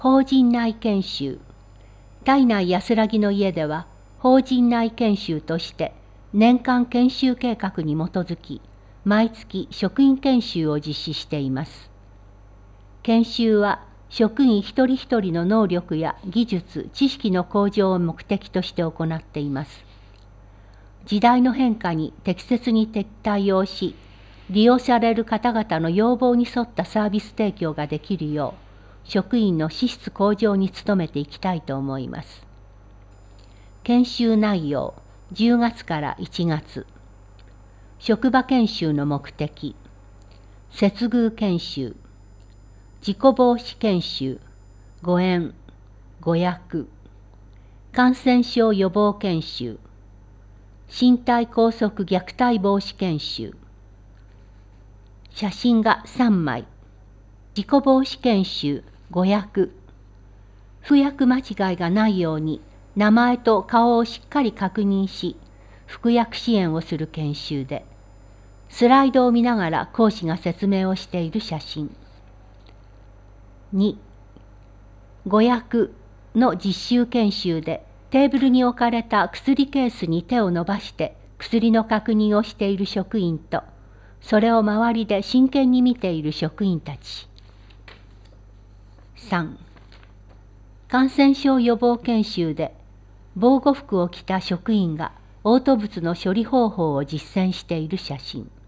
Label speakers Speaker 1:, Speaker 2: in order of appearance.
Speaker 1: 法人内研修。胎内安らぎの家では、法人内研修として年間研修計画に基づき、毎月職員研修を実施しています。研修は職員一人一人の能力や技術、知識の向上を目的として行っています。時代の変化に適切に対応し、利用される方々の要望に沿ったサービス提供ができるよう、職員の資質向上に努めていきたいと思います。研修内容、10月から1月。職場研修の目的。接遇研修。事故防止研修。誤嚥、誤訳。感染症予防研修。身体拘束虐待防止研修。写真が3枚。事故防止研修、誤訳。服薬間違いがないように名前と顔をしっかり確認し、服薬支援をする研修で、スライドを見ながら講師が説明をしている写真。2、誤訳の実習研修で、テーブルに置かれた薬ケースに手を伸ばして薬の確認をしている職員と、それを周りで真剣に見ている職員たち。3、感染症予防研修で、防護服を着た職員が嘔吐物の処理方法を実践している写真。